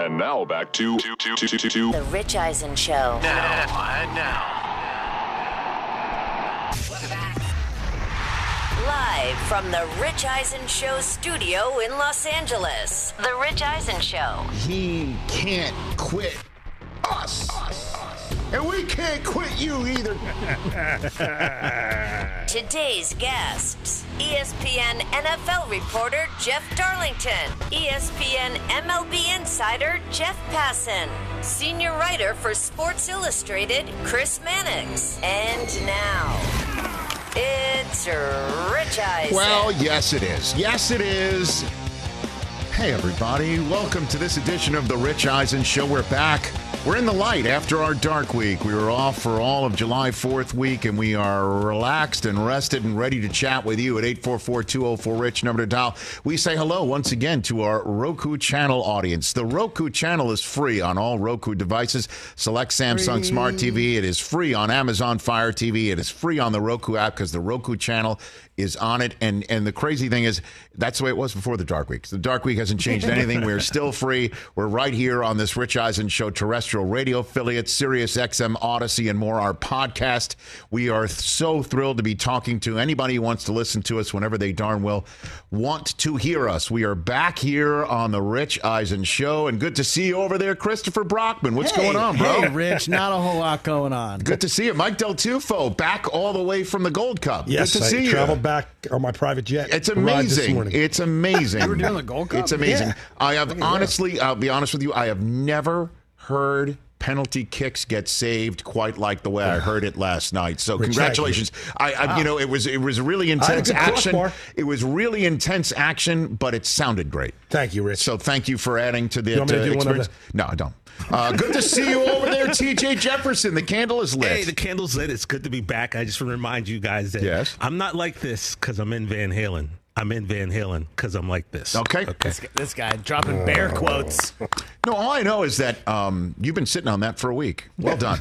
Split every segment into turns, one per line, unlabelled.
And now back to
The Rich Eisen Show.
Now.
Live from the Rich Eisen Show studio in Los Angeles. The Rich Eisen Show.
He can't quit us. And we can't quit you either.
Today's guests: ESPN NFL reporter Jeff Darlington, ESPN MLB insider Jeff Passan, senior writer for Sports Illustrated Chris Mannix, and now it's Rich Eisen.
Well, yes it is. Yes it is. Hey everybody, welcome to this edition of the Rich Eisen Show. We're back. We're in the light after our dark week. We were off for all of July 4th week, and we are relaxed and rested and ready to chat with you at 844-204-RICH, number to dial. We say hello once again to our Roku channel audience. The Roku channel is free on all Roku devices. Select Samsung Smart TV. It is free on Amazon Fire TV. It is free on the Roku app because the Roku channel is on it. And the crazy thing is, that's the way it was before the dark week. The dark week hasn't changed anything. We're still free. We're right here on this Rich Eisen Show terrestrial radio affiliate, Sirius XM, Odyssey, and more. Our podcast. We are so thrilled to be talking to anybody who wants to listen to us whenever they darn well want to hear us. We are back here on the Rich Eisen Show, and good to see you over there, Christopher Brockman. What's going on, bro?
Hey, Rich. Not a whole lot going on.
Good to see you. Mike Del Tufo, back all the way from the Gold Cup.
Yes,
good to see you.
Traveled back on my private jet.
It's amazing. It's amazing.
You were doing the Gold Cup?
It's amazing.
Yeah.
I have honestly, I'll be honest with you, I have never heard penalty kicks get saved quite like the way I heard it last night. So congratulations. You know, it was really intense action. It was really intense action, but it sounded great.
Thank you, Rich.
So thank you for adding to the
experience.
No, I don't. Good to see you over there, TJ Jefferson. The candle is lit.
Hey, the candle's lit. It's good to be back. I just want to remind you guys that I'm not like this because I'm in Van Halen. I'm in Van Halen because I'm like this.
Okay.
This guy dropping bear quotes.
No, all I know is that you've been sitting on that for a week. Well done.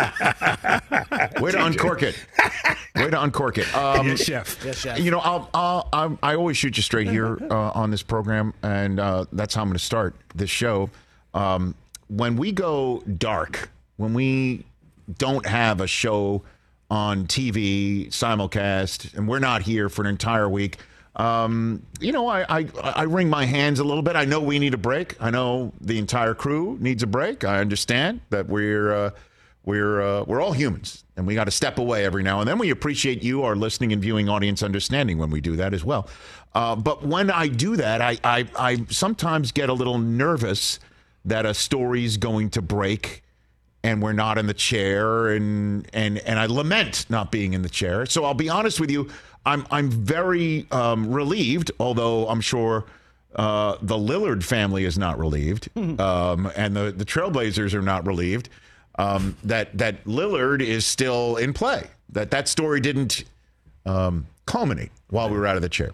Way to uncork it. Way to uncork it.
Yes, chef.
Yes, chef.
You know, I always shoot you straight here on this program, and that's how I'm going to start this show. When we go dark, when we don't have a show on TV simulcast, and we're not here for an entire week, you know, I wring my hands a little bit. I know we need a break. I know the entire crew needs a break. I understand that we're all humans, and we got to step away every now and then. We appreciate you, our listening and viewing audience, understanding when we do that as well. But when I do that, I sometimes get a little nervous that a story's going to break and we're not in the chair, and I lament not being in the chair. So I'll be honest with you, I'm very relieved, although I'm sure the Lillard family is not relieved, and the Trailblazers are not relieved that Lillard is still in play, that story didn't culminate while we were out of the chair.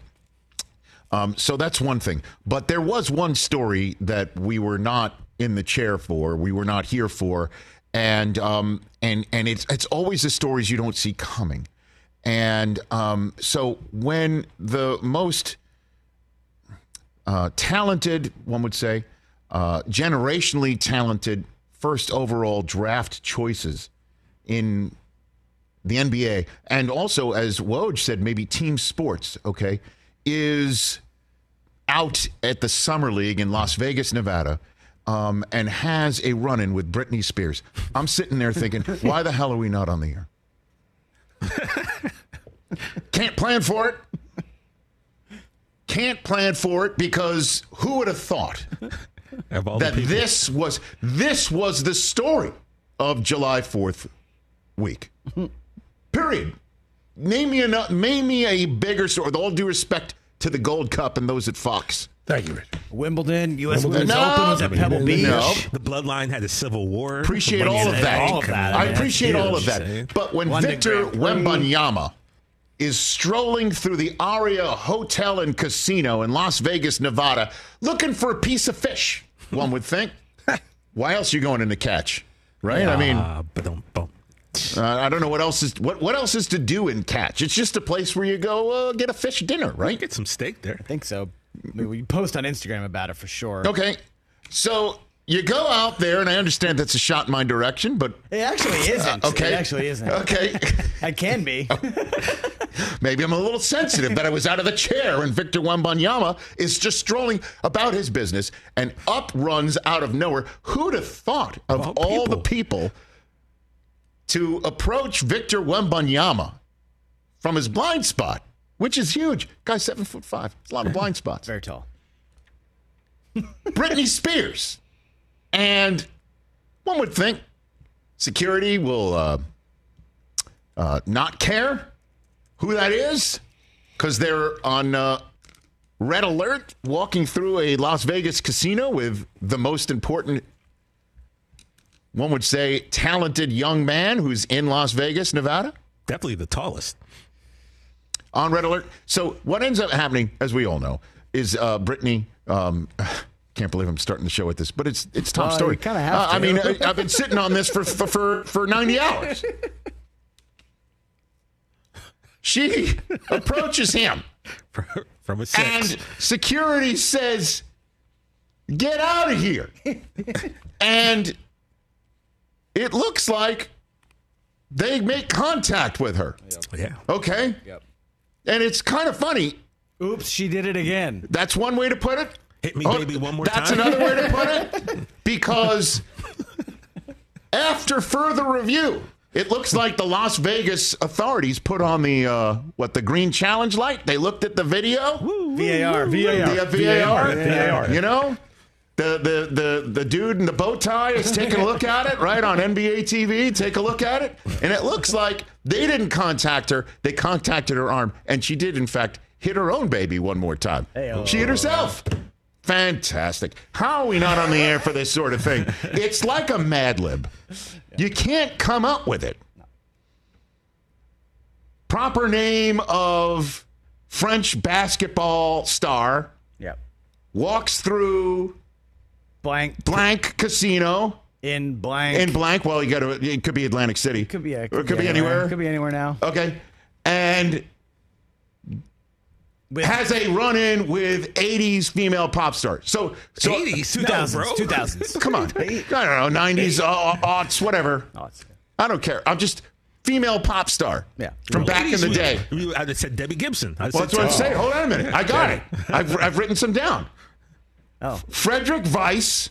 So that's one thing. But there was one story that we were not in the chair for, we were not here for, and it's always the stories you don't see coming. And so when the most talented, one would say, generationally talented first overall draft choices in the NBA, and also, as Woj said, maybe team sports, okay, is out at the Summer League in Las Vegas, Nevada, and has a run-in with Britney Spears. I'm sitting there thinking, why the hell are we not on the air? Can't plan for it. Can't plan for it, because who would have thought that this was the story of July 4th week? Period. Name me a bigger story, with all due respect to the Gold Cup and those at Fox.
Thank you, Rich.
Wimbledon, U.S.
Wimbledon.
Women's Open was at Pebble Beach.
No.
The Bloodline had a civil war.
Appreciate all of that.
All of that.
I appreciate all of that. But when Victor Wembanyama is strolling through the Aria Hotel and Casino in Las Vegas, Nevada, looking for a piece of fish, one would think. Why else are you going in to catch? Right? I mean, I don't know what else is to do in Catch. It's just a place where you go get a fish dinner, right?
Get some steak there.
I think so. We post on Instagram about it for sure.
Okay. So you go out there, and I understand that's a shot in my direction, but
It actually isn't.
okay.
It actually isn't.
Okay.
It can be.
Maybe I'm a little sensitive that I was out of the chair and Victor Wembanyama is just strolling about his business and up runs out of nowhere. Who'd have thought of all the people to approach Victor Wembanyama from his blind spot, which is huge. Guy's 7'5". It's a lot of blind spots.
Very tall.
Britney Spears. And one would think security will not care who that is because they're on red alert walking through a Las Vegas casino with the most important, one would say, talented young man who's in Las Vegas, Nevada.
Definitely the tallest.
On red alert. So what ends up happening, as we all know, is Britney. Can't believe I'm starting the show with this, but it's Tom's story.
You kind of have to.
I mean, I've been sitting on this for 90 hours. She approaches him
from a 6.
and security says, "Get out of here." And it looks like they make contact with her.
Yeah.
Okay?
Yep.
And it's kind of funny.
Oops, she did it again.
That's one way to put it.
Hit me, baby, one more time.
That's another way to put it. Because after further review, it looks like the Las Vegas authorities put on the green challenge light. They looked at the video.
VAR.
The VAR. You know? The dude in the bow tie is taking a look at it, right, on NBA TV. Take a look at it. And it looks like they didn't contact her. They contacted her arm. And she did, in fact, hit her own baby one more time.
Hey-oh.
She hit herself. Fantastic. How are we not on the air for this sort of thing? It's like a Mad Lib. You can't come up with it. Proper name of French basketball star.
Yep.
Walks through blank casino
in blank.
Well, it could be Atlantic City.
Could be.
Or it could be anywhere.
Could be anywhere now.
Okay. And has a run-in with 80s female pop star. So
80s?
2000s.
Come on. I don't know, 90s, aughts, whatever. I don't care. I'm just female pop star.
Yeah.
From back in the day.
I said Debbie Gibson.
Well, that's what I'm saying. Hold on a minute. I got it. I've written some down.
Oh.
Frederick Weiss.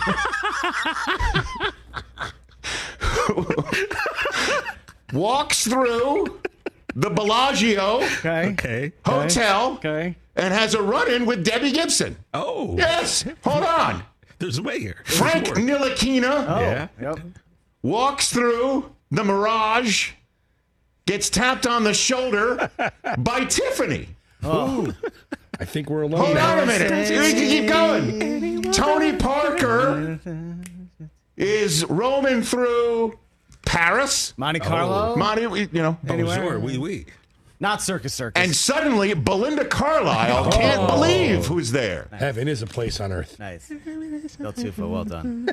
Walks through the Bellagio Hotel and has a run-in with Debbie Gibson.
Oh.
Yes. Hold on.
There's a way here.
Frank Ntilikina walks through the Mirage, gets tapped on the shoulder by Tiffany.
Oh. I think we're alone.
Hold on a minute. We can keep going. Tony Parker is roaming through Paris.
Monte Carlo.
Bonjour, oui.
Not Circus.
And suddenly, Belinda Carlisle can't believe who's there.
Heaven is a place on earth.
Nice. Bill Tufo, well done.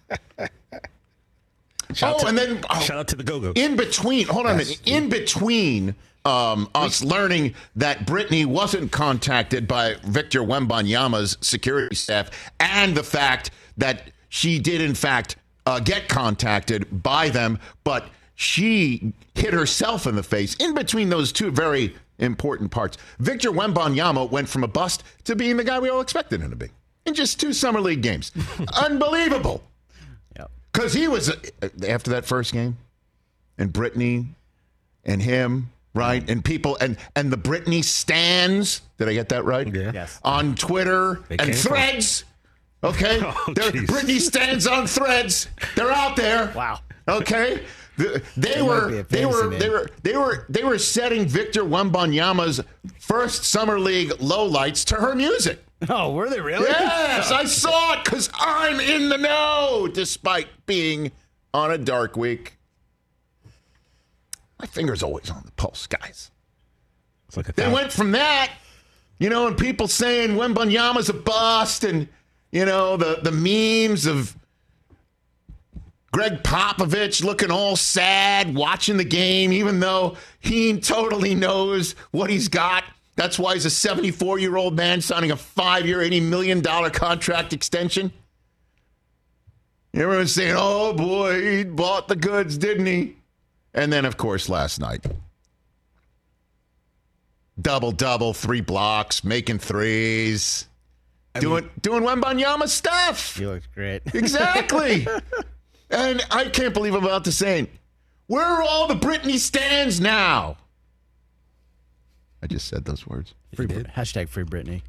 Shout out to the Go-Go's.
In between, hold on a minute. In between us learning that Britney wasn't contacted by Victor Wembanyama's security staff and the fact that she did, in fact, get contacted by them, but she hit herself in the face. In between those two very important parts, Victor Wembanyama went from a bust to being the guy we all expected him to be in just 2 Summer League games. Unbelievable. Because he was, after that first game, and Britney and him, right? And people, and the Britney stans, did I get that right?
Yeah.
Yes.
On Twitter and Threads. Okay? Britney stans on Threads. They're out there.
Wow.
Okay? They were setting Victor Wembanyama's first Summer League lowlights to her music.
Oh, were they really?
Yes, I saw it because I'm in the know, despite being on a dark week. My finger's always on the pulse, guys.
It's like
they went from that, and people saying Wembanyama's a bust, and, the memes of Greg Popovich looking all sad, watching the game, even though he totally knows what he's got. That's why he's a 74-year-old man signing a 5-year, $80 million contract extension. Everyone's saying, oh, boy, he bought the goods, didn't he? And then, of course, last night. Double, 3 blocks, making threes. Doing Wembanyama stuff.
You looked great.
Exactly. And I can't believe I'm about to say, where are all the Britney stans now? I just said those words.
Hashtag free Britney.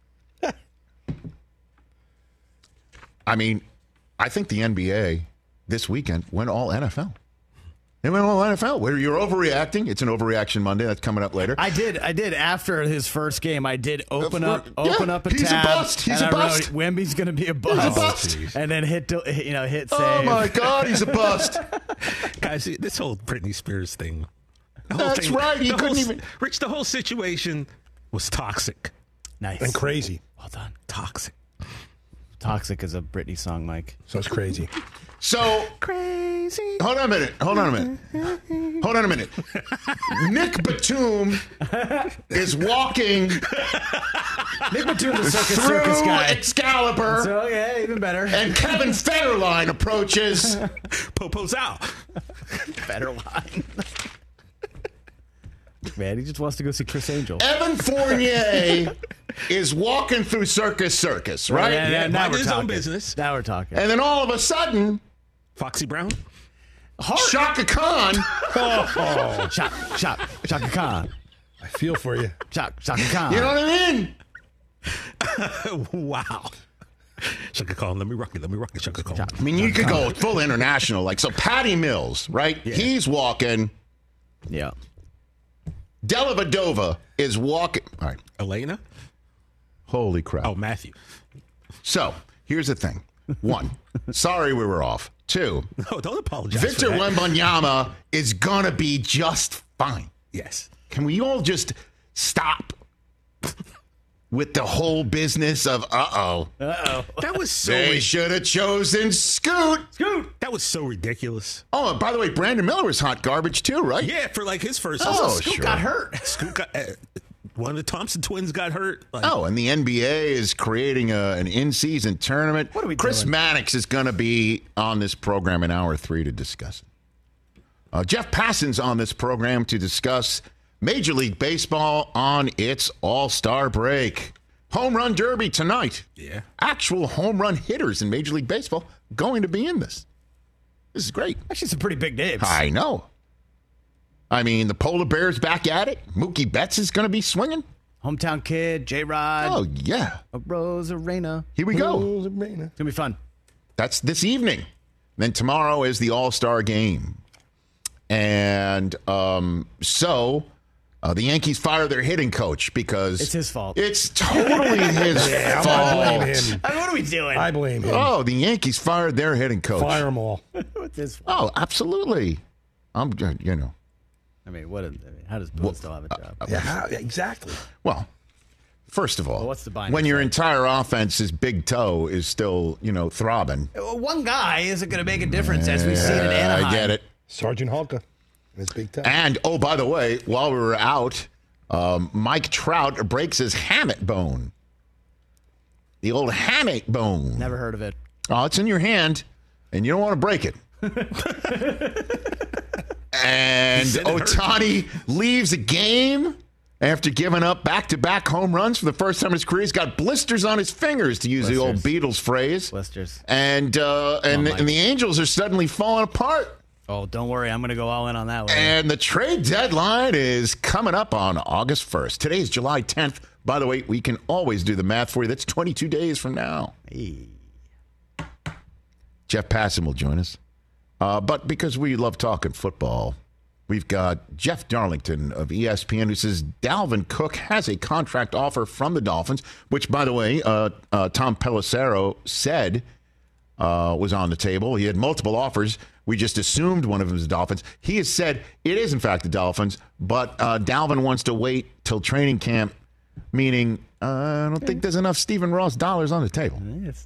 I mean, I think the NBA this weekend went all NFL. They went all NFL. Where you're overreacting. It's an overreaction Monday. That's coming up later.
I did. After his first game, I did open up a
he's
tab.
A bust. He's a bust.
Wemby's going to be a bust.
He's a bust.
And then hit save.
Oh my God, he's a bust.
Guys, this whole Britney Spears thing.
That's right. He couldn't even.
Rich, the whole situation was toxic.
Nice.
And crazy.
Well done.
Toxic.
Toxic is a Britney song, Mike.
So it's crazy.
So
Crazy.
Hold on a minute. Nick Batum is walking
Nick Batum, the circus
through
guy.
Excalibur.
So yeah, even better.
And Kevin Federline approaches.
Popo's out.
Federline. Man, he just wants to go see Chris Angel.
Evan Fournier is walking through Circus, right?
Yeah, now
mind
we're
his
talking.
own business.
Now we're talking.
And then all of a sudden,
Foxy Brown.
Shaka Khan.
Shaka Khan.
I feel for you.
Shaka Khan.
You know what I mean?
Wow. Shaka Khan, let me rock it, Shaka Khan.
I mean, you could go full international. Like, so Patty Mills, right?
Yeah.
He's walking.
Yeah.
Dellavedova is walking. All right.
Elena?
Holy crap.
Oh, Matthew.
So, here's the thing. 1, sorry we were off. 2,
No, don't apologize.
Victor
for that.
Wembanyama is going to be just fine.
Yes.
Can we all just stop with the whole business of,
That was so
they should have chosen Scoot.
That was so ridiculous.
Oh, and by the way, Brandon Miller was hot garbage too, right?
Yeah, for like his first.
Oh,
Scoot
sure.
got hurt. Scoot got. One of the Thompson twins got hurt. Like,
Oh, and the NBA is creating an in-season tournament.
What are we
Chris
doing?
Mannix is going to be on this program in hour 3 to discuss it. Jeff Passan's on this program to discuss Major League Baseball on its All-Star break. Home Run Derby tonight.
Yeah.
Actual home run hitters in Major League Baseball going to be in this. This is great.
Actually, some pretty big names.
I know. I mean, the Polar Bears back at it. Mookie Betts is going to be swinging.
Hometown kid, J-Rod.
Oh, yeah.
Rosarena.
Here we go.
It's going to be fun.
That's this evening. Then tomorrow is the All-Star game. And the Yankees fire their hitting coach because...
It's his fault.
It's totally his fault.
I blame him.
I mean, what are we doing?
I blame him.
Oh, the Yankees fired their hitting coach.
Fire them all.
What's his fault?
Oh, absolutely.
I mean, how does Boone still have a job?
Yeah, exactly.
Well, first of all,
what's the binder
when your
say?
entire offense's big toe is still, throbbing.
One guy isn't going to make a difference, as we've seen in Anaheim.
I get it.
Sergeant Halka and his big toe.
And, oh, by the way, while we were out, Mike Trout breaks his hamate bone. The old hamate bone.
Never heard of it.
Oh, it's in your hand, and you don't want to break it. And Ohtani leaves a game after giving up back-to-back home runs for the first time in his career. He's got blisters on his fingers, to use the old Beatles phrase.
Blisters.
And the Angels are suddenly falling apart.
Oh, don't worry. I'm going to go all in on that one.
And the trade deadline is coming up on August 1st. Today is July 10th. By the way, we can always do the math for you. That's 22 days from now.
Hey.
Jeff Passan will join us. But because we love talking football, we've got Jeff Darlington of ESPN who says Dalvin Cook has a contract offer from the Dolphins, which, by the way, Tom Pelissero said was on the table. He had multiple offers. We just assumed one of them was the Dolphins. He has said it is, in fact, the Dolphins, but Dalvin wants to wait till training camp, meaning I don't think there's enough Stephen Ross dollars on the table.
Yes.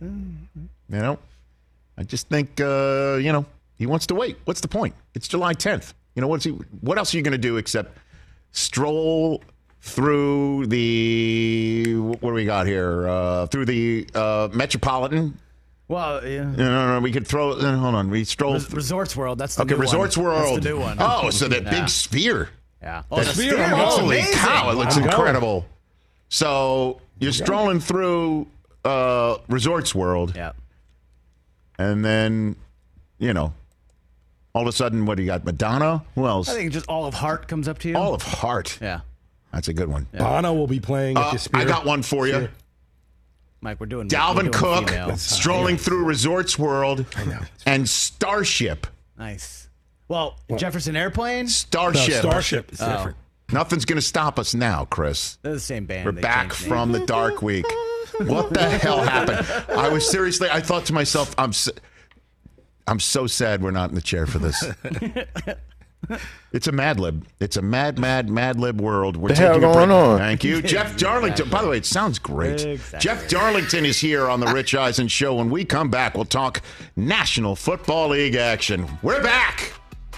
I just think, he wants to wait. What's the point? It's July 10th. What else are you going to do except stroll through the, what do we got here? Through the Metropolitan
Well, yeah.
No, we could throw. Hold on, we stroll.
Resorts World. That's the new
Resorts
one.
World.
That's the new one.
Oh, so that big sphere.
Yeah.
Oh, the sphere.
Holy
amazing.
cow! It looks
I'm going.
incredible. So you're strolling through Resorts World.
Yeah.
And then, all of a sudden, what do you got? Madonna? Who else?
I think just Olive Heart comes up to you.
Olive Heart.
Yeah.
That's a good one.
Bono will be playing at the Sphere.
I got one for you.
Sure.
Mike, we're doing
Dalvin Cook
female.
strolling through Resorts World and Starship.
Nice. Well, Jefferson Airplane?
Starship.
No, Starship is different.
Nothing's going to stop us now, Chris.
They're the same band.
We're
They
back
changed
from
names.
the dark week. What the hell happened? I thought to myself, I'm so sad we're not in the chair for this. It's a Mad Lib. It's a mad lib world. We're
The hell
taking a
going
break.
on?
Thank you. Jeff Darlington. By the way, it sounds great.
Exactly.
Jeff Darlington is here on the Rich Eisen Show. When we come back, we'll talk National Football League action. We're back.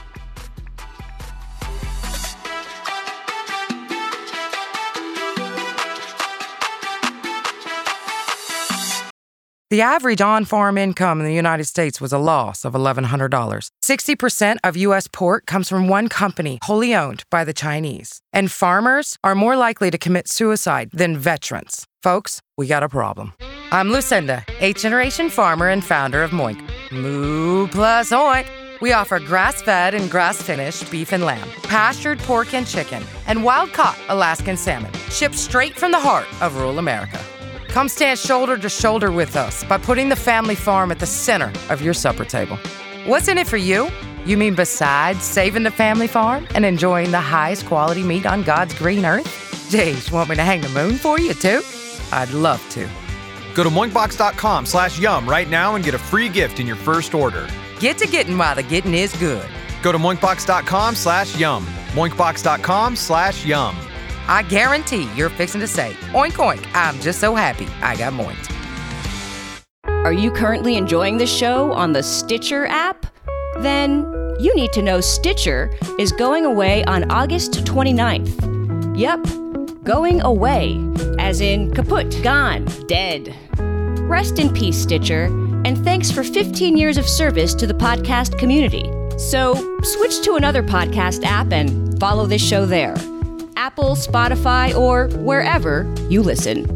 The average on-farm income in the United States was a loss of $1,100. 60% of U.S. pork comes from one company, wholly owned by the Chinese. And farmers are more likely to commit suicide than veterans. Folks, we got a problem. I'm Lucinda, 8th-generation farmer and founder of Moink. Moo plus oink. We offer grass-fed and grass-finished beef and lamb, pastured pork and chicken, and wild-caught Alaskan salmon, shipped straight from the heart of rural America. Come stand shoulder to shoulder with us by putting the family farm at the center of your supper table. What's in it for you? You mean besides saving the family farm and enjoying the highest quality meat on God's green earth? Geez, want me to hang the moon for you too? I'd love to.
Go to moinkbox.com/yum right now and get a free gift in your first order.
Get to getting while the getting is good.
Go to moinkbox.com/yum. moinkbox.com/yum.
I guarantee you're fixing to say, oink oink, I'm just so happy I got moinked.
Are you currently enjoying the show on the Stitcher app? Then you need to know Stitcher is going away on August 29th. Yep, going away, as in kaput, gone, dead. Rest in peace, Stitcher, and thanks for 15 years of service to the podcast community. So switch to another podcast app and follow this show there. Apple, Spotify, or wherever you listen.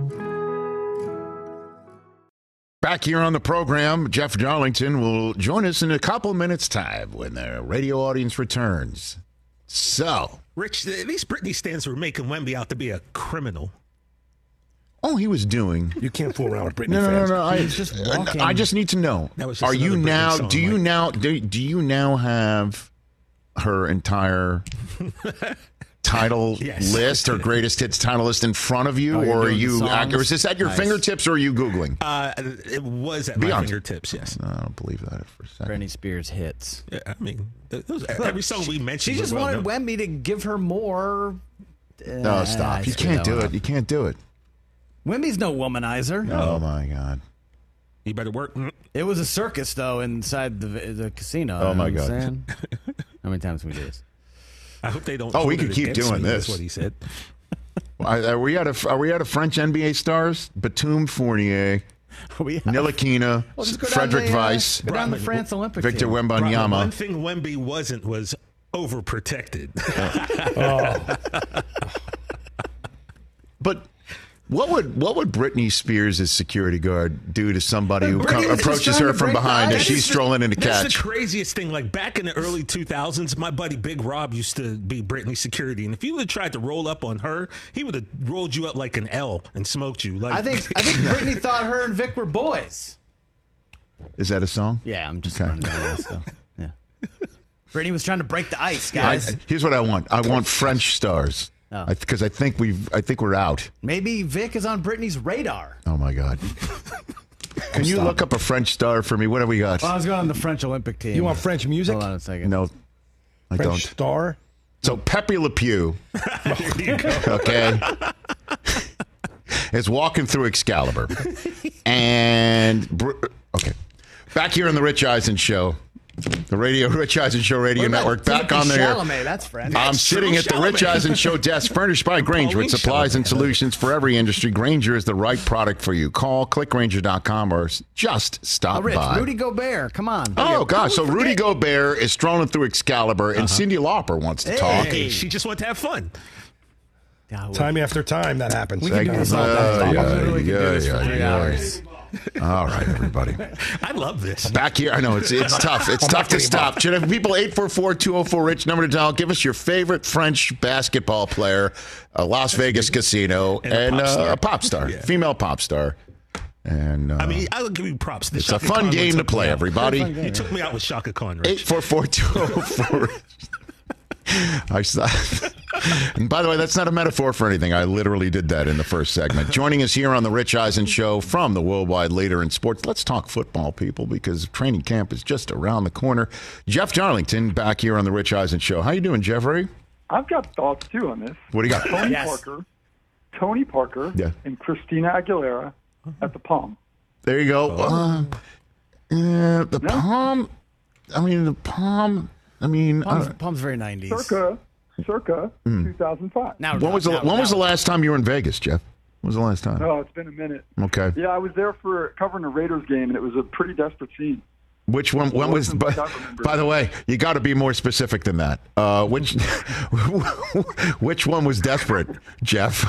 Back here on the program, Jeff Darlington will join us in a couple minutes' time when the radio audience returns. So,
Rich, at least Britney stands for making Wemby out to be a criminal.
all he was doing.
You can't fool around with Britney
No.
fans.
I just need to know.
That was just
Are you
another Britney
now?
song,
Do you
Mike.
now? Do you now have her entire title
Yes.
list, her greatest hits title list in front of you,
Oh, you're
or are
doing the
you?
songs?
Or is this at your
Nice.
fingertips, or are you googling?
It was at
Be
my
honest.
fingertips, yes.
I don't believe that for a second.
Britney Spears hits.
Yeah, I mean, every song we mentioned.
She just
was well
wanted
known.
Wemby to give her more.
No, stop! You can't do it. You can't do it.
Wemby's no womanizer.
Oh my God!
You better work.
It was a circus, though, inside the casino.
Oh, my
You know what
God.
I'm saying? How many times can we do this?
I hope they don't.
Oh, we
hold
could
it
keep
against
doing
me,
this.
That's what he said.
Are we out of French NBA stars? Batum Fournier, Ntilikina,
just go down
Frederick
the,
Weiss,
Go down the France Olympic
Victor
team.
One
Wembanyama.
thing Wemby wasn't was overprotected.
But what would Britney Spears' security guard do to somebody who
Britney was just
approaches
trying
her
to
from
break the
behind as
ice.
she's strolling in to
That's
catch?
the craziest thing. Like back in the early 2000s, my buddy Big Rob used to be Britney security, and if you would have tried to roll up on her, he would have rolled you up like an L and smoked you. Like
I think Britney thought her and Vic were boys.
Is that a song?
Yeah, I'm just
Okay.
running down the list, though. Yeah. Britney was trying to break the ice, guys.
Here's what I want. I want French stars. Because I think we're out.
Maybe Vic is on Britney's radar.
Oh my God! Can you look up a French star for me? What have we got?
Well, I was going on the French Olympic team.
You want French music?
Hold on a second.
No, I
French
don't.
star?
So Pepe Le Pew, okay, is walking through Excalibur, and okay, back here on the Rich Eisen Show, The Rich Eisen Show Radio Network back on the air.
Chalamet, that's friend.
I'm sitting at the Rich Eisen Show desk, furnished by Grainger with supplies and solutions for every industry. Grainger is the right product for you. Call, click Grainger.com, or just stop
Rich,
by.
Rudy Gobert, come on.
Oh, gosh. So Rudy Gobert is strolling through Excalibur, and Cyndi Lauper wants to talk.
Hey, she just wanted to have fun.
Time after time, that happens.
We can do this all day. We can do this for 3 hours.
All right, everybody.
I love this.
Back here, I know it's tough. It's tough to stop. Should have people 844-204-RICH, number to dial. Give us your favorite French basketball player, a Las Vegas casino, and a pop star, female pop star. And
I mean, I'll give you props.
It's a fun game to play, everybody.
You took me out with Shaka Khan, Rich.
844-204-RICH. And by the way, that's not a metaphor for anything. I literally did that in the first segment. Joining us here on the Rich Eisen Show from the worldwide leader in sports. Let's talk football, people, because training camp is just around the corner. Jeff Darlington back here on the Rich Eisen Show. How you doing, Jeffrey?
I've got thoughts too on this.
What do you got?
Tony Parker, and Christina Aguilera at the Palm.
There you go. Palm. I mean, the Palm.
Palm's very 90s.
Circa 2005.
When was the last time you were in Vegas, Jeff? When was the last time?
Oh, it's been a minute.
Okay.
Yeah, I was there for covering a Raiders game, and it was a pretty desperate scene.
Which one? When was? By the way, you got to be more specific than that. Which one was desperate, Jeff?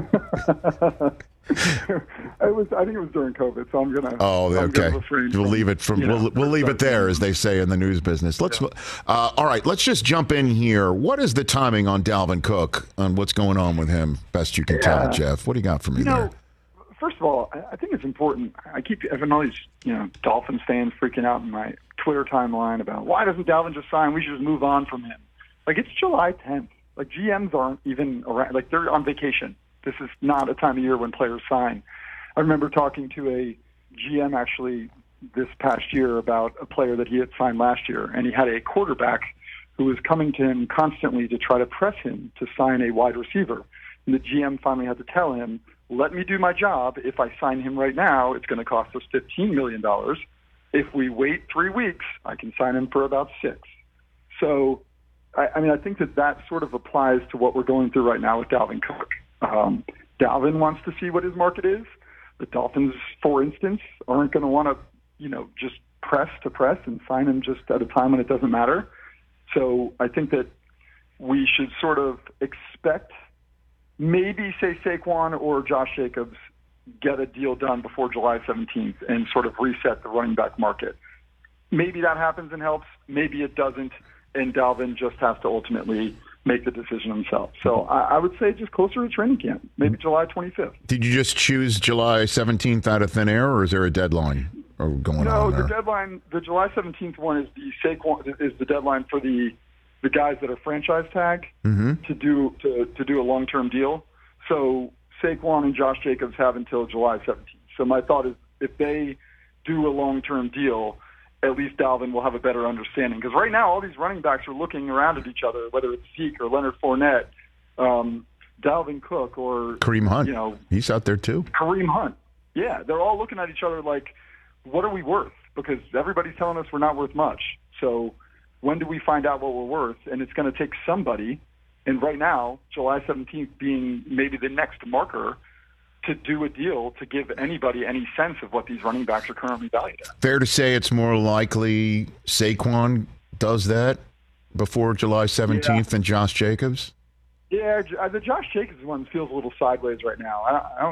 I think it was during COVID, so I'm gonna.
Oh, okay. We'll leave it from. We'll leave it there, as they say in the news business. Let's. All right. Let's just jump in here. What is the timing on Dalvin Cook? On what's going on with him? Best you can tell, Jeff. What do you got for me there?
First of all, I think it's important. I keep having all these, Dolphins fans freaking out in my Twitter timeline about why doesn't Dalvin just sign? We should just move on from him. Like, it's July 10th. Like, GMs aren't even around. Like, they're on vacation. This is not a time of year when players sign. I remember talking to a GM actually this past year about a player that he had signed last year, and he had a quarterback who was coming to him constantly to try to press him to sign a wide receiver. And the GM finally had to tell him, let me do my job. If I sign him right now, it's going to cost us $15 million. If we wait 3 weeks, I can sign him for about $6. So, I think that sort of applies to what we're going through right now with Dalvin Cook. Dalvin wants to see what his market is. The Dolphins, for instance, aren't going to want to, just press and sign him just at a time when it doesn't matter. So I think that we should sort of expect maybe, say, Saquon or Josh Jacobs get a deal done before July 17th and sort of reset the running back market. Maybe that happens and helps. Maybe it doesn't, and Dalvin just has to ultimately make the decision himself. So I would say just closer to training camp, maybe July 25th.
Did you just choose July 17th out of thin air, or is there a deadline going on there?
No, the deadline, the July 17th one is the Saquon is the deadline for the guys that are franchise tagged to do a long-term deal. So Saquon and Josh Jacobs have until July 17th. So my thought is if they do a long-term deal, at least Dalvin will have a better understanding. Because right now, all these running backs are looking around at each other, whether it's Zeke or Leonard Fournette, Dalvin Cook, or
Kareem Hunt. He's out there too.
Kareem Hunt. Yeah, they're all looking at each other like, what are we worth? Because everybody's telling us we're not worth much. So when do we find out what we're worth? And it's going to take somebody, and right now, July 17th being maybe the next marker, to do a deal to give anybody any sense of what these running backs are currently valued at.
Fair to say it's more likely Saquon does that before July 17th than Josh Jacobs?
Yeah, the Josh Jacobs one feels a little sideways right now.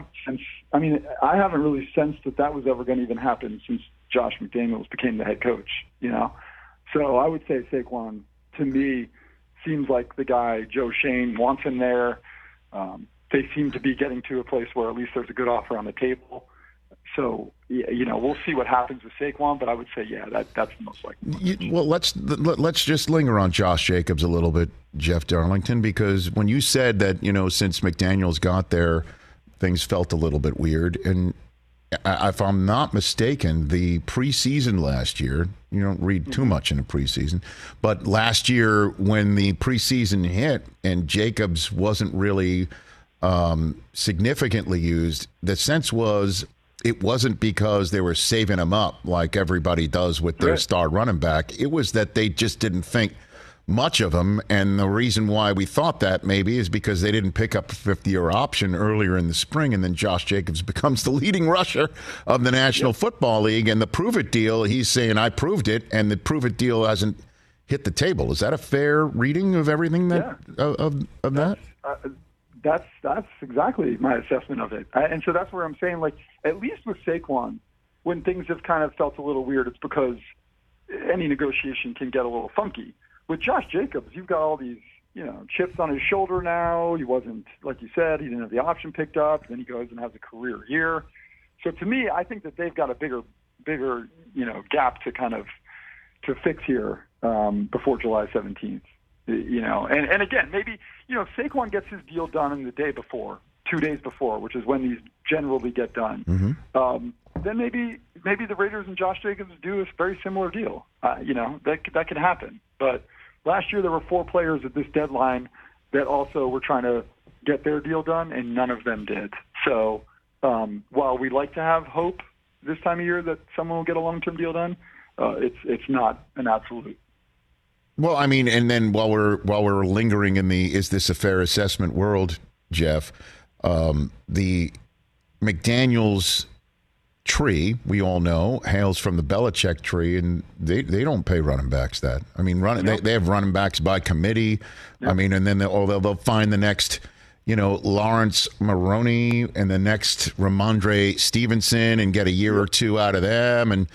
I haven't really sensed that was ever going to even happen since Josh McDaniels became the head coach, So I would say Saquon, to me, seems like the guy Joe Shane wants in there. They seem to be getting to a place where at least there's a good offer on the table. So, we'll see what happens with Saquon, but I would say, that's the most likely.
Well, let's just linger on Josh Jacobs a little bit, Jeff Darlington, because when you said that, since McDaniels got there, things felt a little bit weird. And if I'm not mistaken, the preseason last year, you don't read too much in a preseason, but last year when the preseason hit and Jacobs wasn't really significantly used, the sense was it wasn't because they were saving him up like everybody does with their star running back. It was that they just didn't think much of him, and the reason why we thought that maybe is because they didn't pick up a fifth-year option earlier in the spring, and then Josh Jacobs becomes the leading rusher of the National Football League, and the prove-it deal, he's saying, I proved it, and the prove-it deal hasn't hit the table. Is that a fair reading of everything that of that?
That's exactly my assessment of it. And so that's where I'm saying, like, at least with Saquon, when things have kind of felt a little weird, it's because any negotiation can get a little funky. With Josh Jacobs, you've got all these, chips on his shoulder now. He wasn't, like you said, he didn't have the option picked up. Then he goes and has a career year. So to me, I think that they've got a bigger, gap to kind of to fix here before July 17th. And again, maybe, Saquon gets his deal done in the day before, 2 days before, which is when these generally get done. Mm-hmm. Then maybe the Raiders and Josh Jacobs do a very similar deal. That could happen. But last year there were 4 players at this deadline that also were trying to get their deal done, and none of them did. So while we like to have hope this time of year that someone will get a long-term deal done, it's not an absolute.
Well, I mean, and then while we're lingering in the is this a fair assessment world, Jeff, the McDaniels tree, we all know, hails from the Belichick tree, and they don't pay running backs that. I mean, they have running backs by committee. Yep. I mean, and then they'll find the next, Lawrence Maroney and the next Ramondre Stevenson and get a year or two out of them, and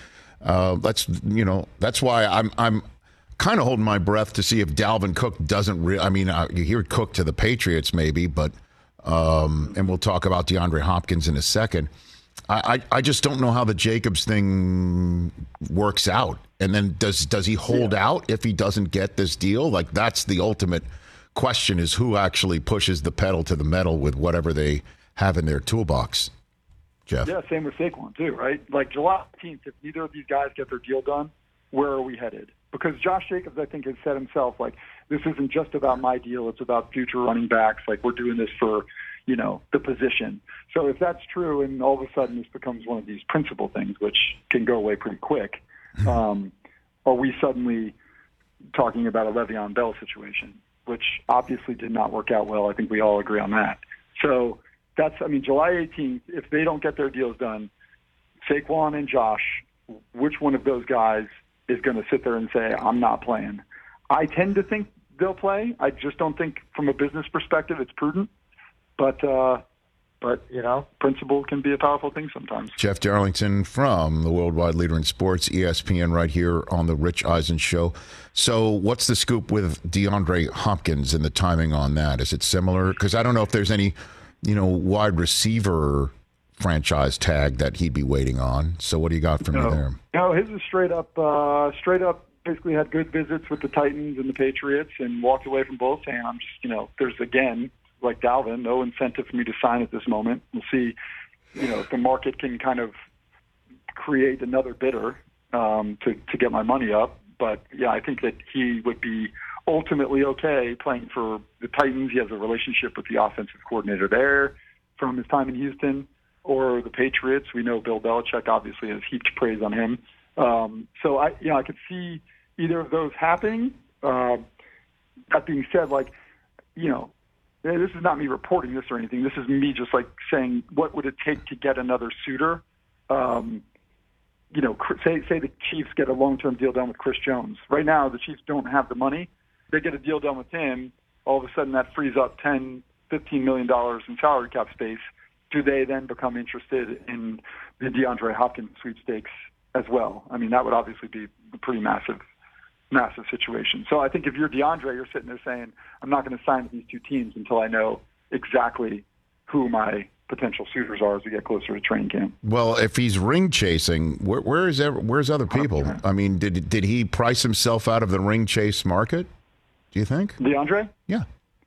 that's why I'm kind of holding my breath to see if Dalvin Cook doesn't. You hear Cook to the Patriots maybe, but and we'll talk about DeAndre Hopkins in a second. I just don't know how the Jacobs thing works out. And then does he hold out if he doesn't get this deal? Like, that's the ultimate question, is who actually pushes the pedal to the metal with whatever they have in their toolbox, Jeff.
Yeah, same with Saquon too, right? Like July 18th, if neither of these guys get their deal done, where are we headed? Because Josh Jacobs, I think, has said himself, like, this isn't just about my deal, it's about future running backs. Like, we're doing this for the position. So if that's true, and all of a sudden this becomes one of these principal things, which can go away pretty quick, are we suddenly talking about a Le'Veon Bell situation, which obviously did not work out well? I think we all agree on that. So July 18th, if they don't get their deals done, Saquon and Josh, which one of those guys is going to sit there and say, I'm not playing? I tend to think they'll play. I just don't think from a business perspective it's prudent. But principle can be a powerful thing sometimes.
Jeff Darlington from the worldwide leader in sports, ESPN, right here on the Rich Eisen Show. So what's the scoop with DeAndre Hopkins and the timing on that? Is it similar? Because I don't know if there's any, wide receiver franchise tag that he'd be waiting on. So what do you got for me there?
No, his is straight up, basically had good visits with the Titans and the Patriots and walked away from both. And I'm just, there's, again, like Dalvin, no incentive for me to sign at this moment. We'll see, if the market can kind of create another bidder to get my money up. But, yeah, I think that he would be ultimately okay playing for the Titans. He has a relationship with the offensive coordinator there from his time in Houston, or the Patriots. We know Bill Belichick obviously has heaped praise on him. So I could see either of those happening. That being said, this is not me reporting this or anything. This is me just saying, what would it take to get another suitor? Say the Chiefs get a long-term deal done with Chris Jones. Right now, the Chiefs don't have the money. They get a deal done with him. All of a sudden, that frees up $10, $15 million in salary cap space. Do they then become interested in the DeAndre Hopkins sweepstakes as well? I mean, that would obviously be a pretty massive situation. So I think if you're DeAndre, you're sitting there saying, I'm not going to sign with these two teams until I know exactly who my potential suitors are as we get closer to training camp.
Well, if he's ring chasing, where's other people? 100%. I mean, did he price himself out of the ring chase market, do you think?
DeAndre?
Yeah.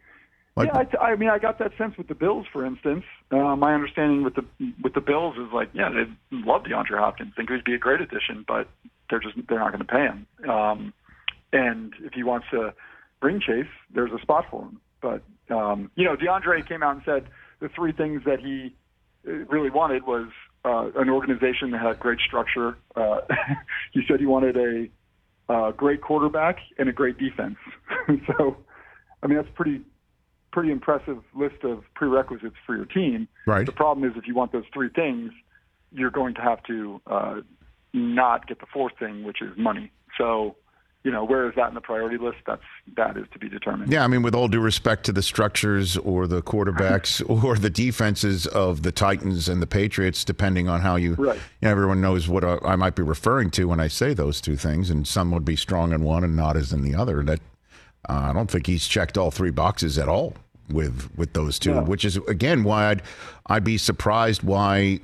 I got that sense with the Bills, for instance. My understanding with the Bills is they love DeAndre Hopkins, think he'd be a great addition, but they're not going to pay him. And if he wants to ring chase, there's a spot for him. But DeAndre came out and said the three things that he really wanted was an organization that had great structure. He said he wanted a great quarterback and a great defense. So, I mean, that's pretty impressive list of prerequisites for your team.
Right.
The problem is if you want those three things, you're going to have to not get the fourth thing, which is money. So, where is that in the priority list? That is to be determined.
Yeah, I mean, with all due respect to the structures or the quarterbacks or the defenses of the Titans and the Patriots, depending on how everyone knows what I might be referring to when I say those two things, and some would be strong in one and not as in the other. That I don't think he's checked all three boxes at all with those two, which is again why I'd be surprised why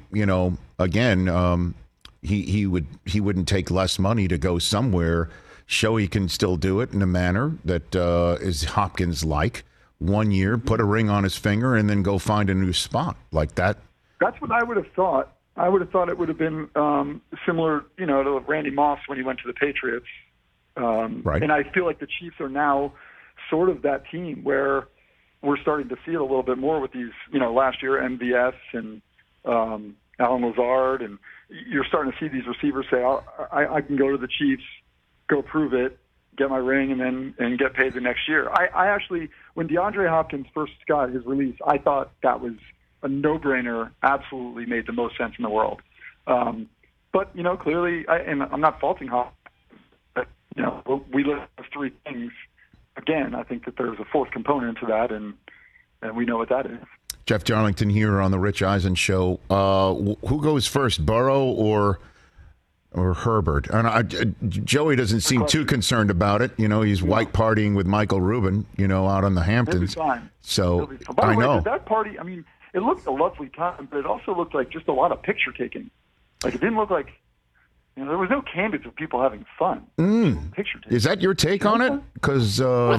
he wouldn't take less money to go somewhere. Show he can still do it in a manner that is Hopkins-like. 1 year, put a ring on his finger, and then go find a new spot like that.
That's what I would have thought. I would have thought it would have been similar, to Randy Moss when he went to the Patriots.
Right. And
I feel like the Chiefs are now sort of that team where we're starting to see it a little bit more with these, last year MVS and Alan Lazard, and you're starting to see these receivers say, I can go to the Chiefs, go prove it, get my ring, and get paid the next year. I actually, when DeAndre Hopkins first got his release, I thought that was a no-brainer, absolutely made the most sense in the world. But, clearly, and I'm not faulting Hopkins, but, we list those three things. Again, I think that there's a fourth component to that, and we know what that is.
Jeff Darlington here on the Rich Eisen Show. Who goes first, Burrow or Herbert? And Joey doesn't seem too concerned about it. He's white partying with Michael Rubin, out on the Hamptons.
He'll be fine.
So
By the way,
I know
that party. I mean, it looked a lovely time, but it also looked like just a lot of picture taking. Like it didn't look like there was no candidates of people having fun. Picture taking.
Is that your take on it? Because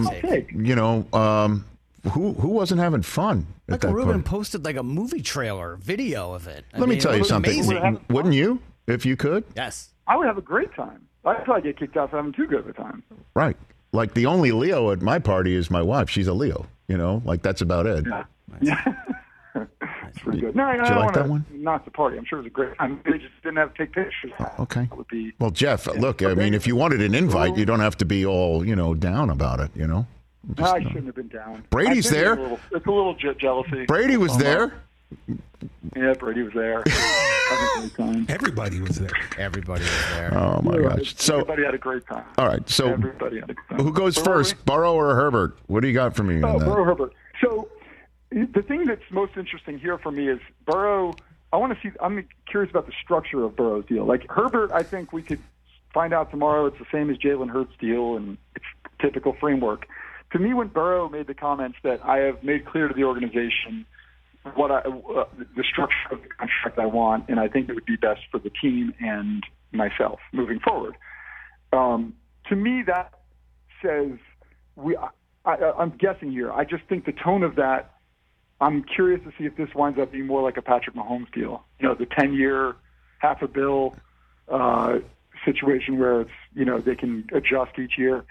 who wasn't having fun at that
Rubin
party?
posted like a movie trailer video of it.
Let me tell you something.
Amazing.
Wouldn't you, if you could?
Yes.
I would have a great time. I'd probably get kicked out for having too good of a time.
Right. Like the only Leo at my party is my wife. She's a Leo. Like that's about it.
Yeah. It's pretty good. No,
Did you like that one?
Not the party. I'm sure it was a great time. They just didn't have to take pictures.
Okay.
That would be.
Well, Jeff, look, I mean, if you wanted an invite, you don't have to be all, down about it,
I shouldn't have been down.
Brady's there.
It's a little jealousy.
Brady was there.
Yeah, Brady was there.
Everybody was there.
Everybody was there.
Oh, my gosh. So,
everybody had a great time.
All right. So,
everybody had a good time.
Who goes first, Burrow or Herbert? What do you got for me?
Burrow, Herbert. So, the thing that's most interesting here for me is Burrow. I'm curious about the structure of Burrow's deal. Like Herbert, I think we could find out tomorrow it's the same as Jalen Hurts' deal, and it's typical framework. To me, when Burrow made the comments that I have made clear to the organization the structure of the contract I want, and I think it would be best for the team and myself moving forward. To me, that says I'm guessing here. I just think the tone of that. I'm curious to see if this winds up being more like a Patrick Mahomes deal. The 10-year, $500 million situation where it's they can adjust each year.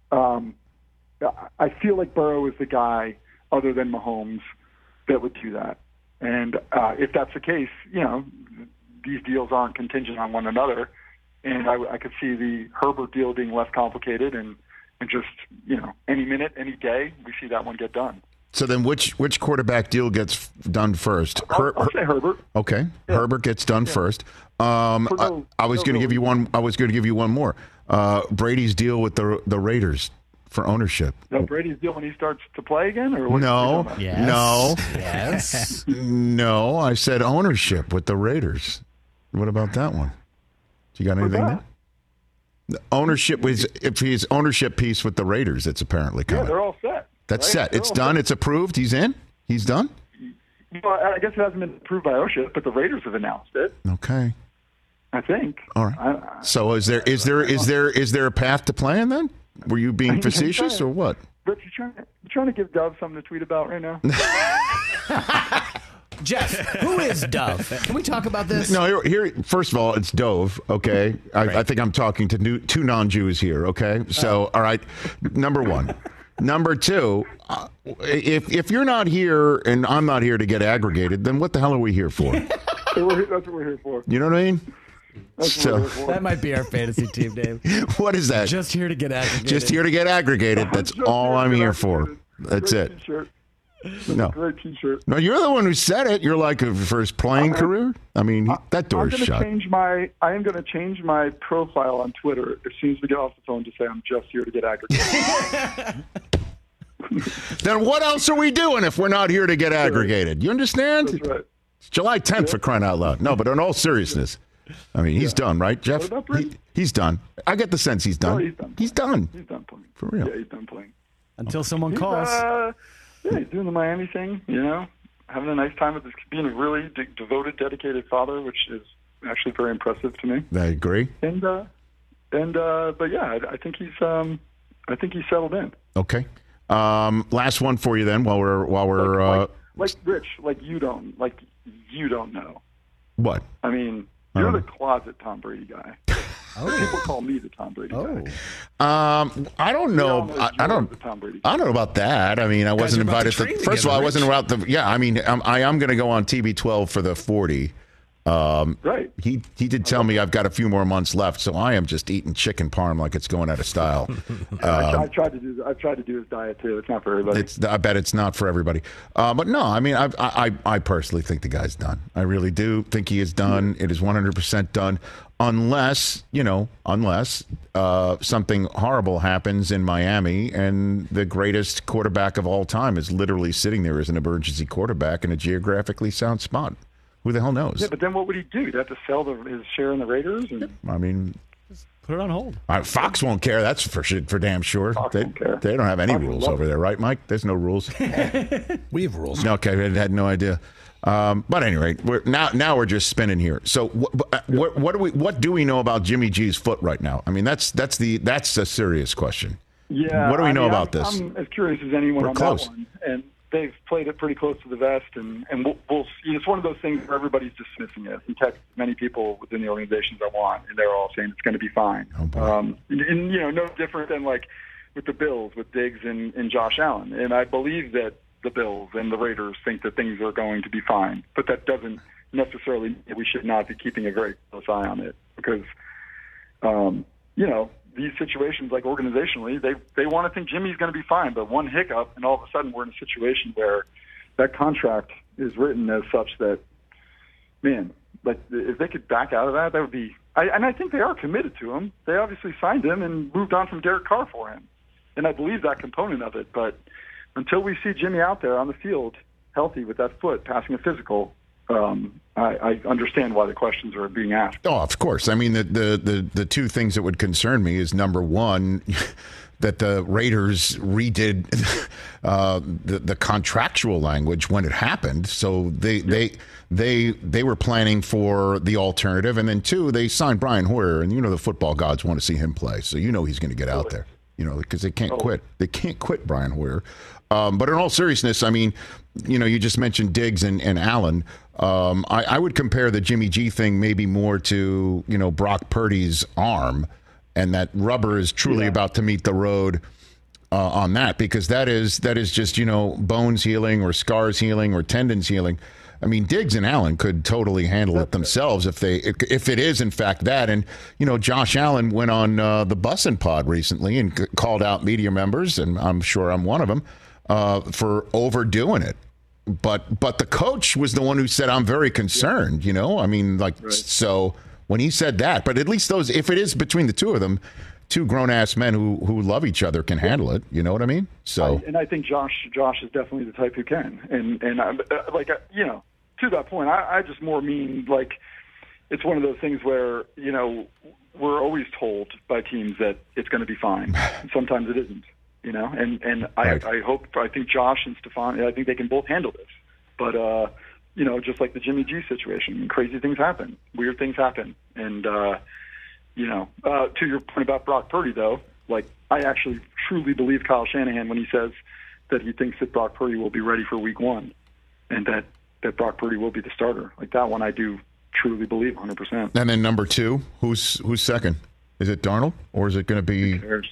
I feel like Burrow is the guy, other than Mahomes, that would do that. And if that's the case, these deals aren't contingent on one another. And I could see the Herbert deal being less complicated and just, any minute, any day, we see that one get done.
So then which quarterback deal gets done first?
I'll say Herbert.
Okay. Yeah. Herbert gets done first. I was going to give you one. I was going to give you one more. Brady's deal with the Raiders for ownership.
No, Brady's deal when he starts to play again, or what?
No.
Yes.
No.
Yes.
No. I said ownership with the Raiders. What about that one? You got anything there? The ownership was his ownership piece with the Raiders. It's apparently coming.
Yeah, they're all set.
That's
right?
set. It's done. Set. It's approved. He's in. He's done.
Well, I guess it hasn't been approved by OSHA, but the Raiders have announced it.
Okay.
I think.
All right. So is there a path to playing then? Were you being facetious or what?
Rich, you trying to give Dove something to tweet about right now?
Jeff, who is Dove? Can we talk about this?
No, here. First of all, it's Dove. Okay, I think I'm talking to two non-Jews here. Okay, so all right. Number one. Number two, if you're not here and I'm not here to get aggregated, then what the hell are we here for?
what we're here for.
You know what I mean?
That might be our fantasy team name.
What is that?
Just here to get aggregated.
Just here to get aggregated. That's all I'm here for. That's
Great
it.
T-shirt.
No.
Great T-shirt.
No, you're the one who said it. You're like, for his playing career? I mean, that door's shut.
I am going to change my profile on Twitter as soon as we get off the phone to say I'm just here to get aggregated.
Then what else are we doing if we're not here to get aggregated? You understand?
That's right.
It's July 10th for crying out loud. No, but in all seriousness, I mean, he's done, right, Jeff?
What about Brady?
He's done. I get the sense he's done.
No, he's done.
He's done.
He's done playing.
For real.
Yeah, he's done playing.
Until someone calls.
He's doing the Miami thing, having a nice time with being a really devoted, dedicated father, which is actually very impressive to me.
I agree.
But yeah, I think he's settled in.
Okay. Last one for you then. While we're
like Rich, you don't know.
What?
I mean, you're the closet Tom Brady guy. People call me the Tom Brady guy.
I don't know. I don't know about that. I mean, I wasn't invited to. First of all, I wasn't about the. Yeah, I mean, I am going to go on TB12 for the 40.
Right.
He did tell me I've got a few more months left, so I am just eating chicken parm like it's going out of style.
I've tried to do his diet too. It's not for everybody.
I bet it's not for everybody. But no, I mean, I personally think the guy's done. I really do think he is done. It is 100% done, unless something horrible happens in Miami and the greatest quarterback of all time is literally sitting there as an emergency quarterback in a geographically sound spot. Who the hell knows?
Yeah, but then what would he do? He'd have to sell his share in the Raiders?
I mean,
put it on hold.
Fox won't care. That's for damn sure. Won't care. They don't have any rules over there, right, Mike? There's no rules.
We have rules.
Okay, I had no idea. But anyway, now we're just spinning here. So what do we know about Jimmy G's foot right now? I mean, that's a serious question.
Yeah.
What do we know about this?
I'm as curious as anyone
we're
on
close.
that one, and they've played it pretty close to the vest, and we'll see. It's one of those things where everybody's dismissing it. He texted many people within the organizations I want, and they're all saying it's going to be fine.
Oh,
and no different than like with the Bills, with Diggs and Josh Allen. And I believe that the Bills and the Raiders think that things are going to be fine, but that doesn't necessarily mean we should not be keeping a very close eye on it because, these situations, like organizationally, they want to think Jimmy's going to be fine, but one hiccup, and all of a sudden we're in a situation where that contract is written as such that, man, like if they could back out of that would be. And I think they are committed to him. They obviously signed him and moved on from Derek Carr for him, and I believe that component of it. But until we see Jimmy out there on the field healthy with that foot, passing a physical, I understand why the questions are being asked.
Oh, of course. I mean, the two things that would concern me is, number one, that the Raiders redid the contractual language when it happened. So they were planning for the alternative. And then two, they signed Brian Hoyer, and the football gods want to see him play. So he's going to get out there, because they can't quit. They can't quit Brian Hoyer. But in all seriousness, I mean, you just mentioned Diggs and Allen. I would compare the Jimmy G thing maybe more to, Brock Purdy's arm, and that rubber is truly about to meet the road on that, because that is just, bones healing or scars healing or tendons healing. I mean, Diggs and Allen could totally handle it themselves if it is in fact that. And Josh Allen went on the Bussin' Pod recently and called out media members, and I'm sure I'm one of them, for overdoing it. But the coach was the one who said, I'm very concerned, I mean, So when he said that, but at least if it is between the two of them, two grown-ass men who love each other can handle it. You know what I mean? So,
and I think Josh is definitely the type who can. And to that point, I just more mean, it's one of those things where, we're always told by teams that it's going to be fine. Sometimes it isn't. And
right.
I think Josh and Stefan, I think they can both handle this. But, just like the Jimmy G situation, crazy things happen, weird things happen. And, to your point about Brock Purdy, though, I actually truly believe Kyle Shanahan when he says that he thinks that Brock Purdy will be ready for week 1 and that Brock Purdy will be the starter. That one I do truly believe 100%.
And then number 2, who's second? Is it Darnold, or is it going to be...
Who cares?